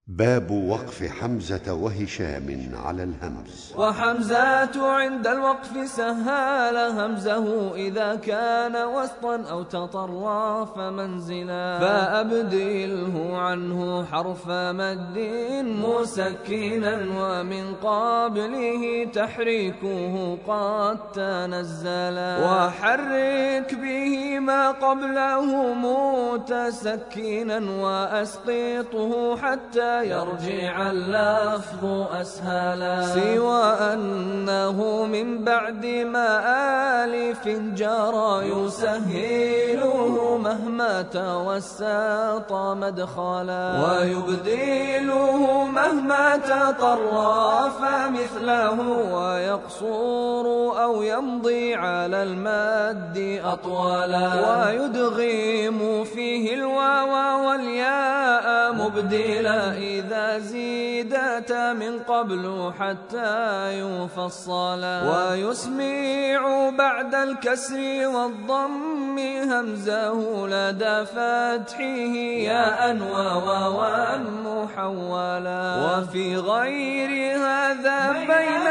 باب وقف حمزة وهشام على الهمز. وحمزة عند الوقف سهل همزه إذا كان وسطا أو تطرف منزلا، فأبدله عنه حرف مد مسكنا ومن قبله تحريكه قد تنزلا، وحرك به ما قبله متسكنا وأسقطه حتى يرجع اللفظ أسهلا، سوى أنه من بعد ما آلف جرى يسهله مهما توسط مدخلا، ويبدله مهما تطرف مثله، ويقصر أو يمضي على المد أطولا، ويدغم فيه الواو والياء مبدلا إذا زيدت من قبل حتى يفصلا، ويسمع بعد الكسر والضم همزه لدى فتحه ياء وواوا محولا، وفي غير هذا بين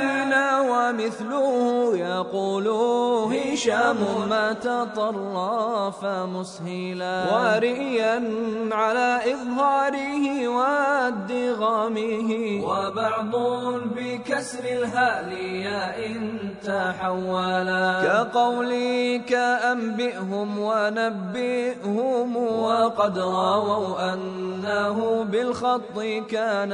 ومثله يقول هشام ما تطرف مسهلا، ورئيا على إظهاره وادغامه، وبعض بكسر الهاء ياء تحولا، كقولك أنبئهم ونبئهم، وقد رووا أنه بالخط كان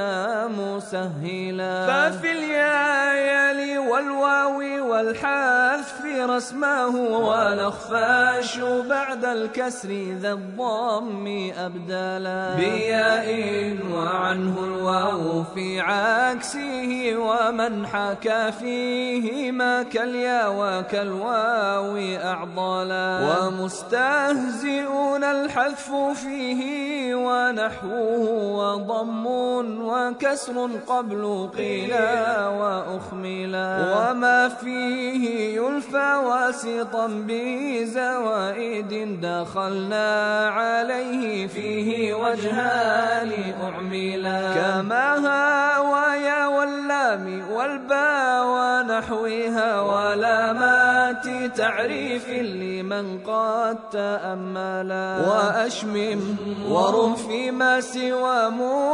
مسهلا، ففي الياء يلي والواو والحذف رسمه، والأخفاش بعد الكسر ذا الضم أبدلا، بياء وعنه الواو في عكسه، ومن حكى فيهما كالياء وكالواو أعضلا، ومستهزئون الحذف فيه ونحوه، وضم وكسر قبل قيلا وأخملا، وما فيه يلفى واسطا بزوائد دخلنا عليه فيه وجهان أعملا، كما ها ويا واللام والباء ونحوها، ولامات تعريف لمن قد تأملا، وأشمم ورم فيما سوى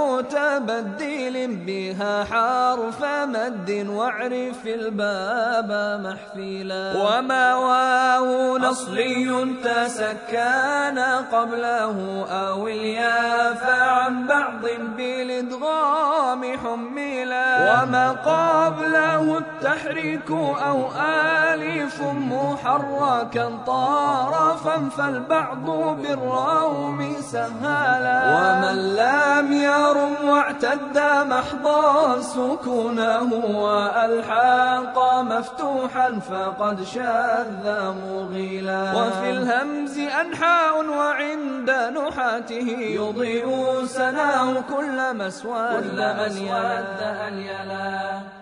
متبدل بها حرف مد، واعرف الباب محفلا، وما واو نصلي تسكن قبله أو الياء فعن بعض بالإدغام حملا، وما قبله التحريك أو آلف محركا طرفا فالبعض بالروم سهلا، ومن لم يرم واعتد محضا سكونه، وألحق مفتوحا فقد شذ مغيلا، وفي الهمز أنحاء وعند نحاته يضيء سناه كل مسود أن يلا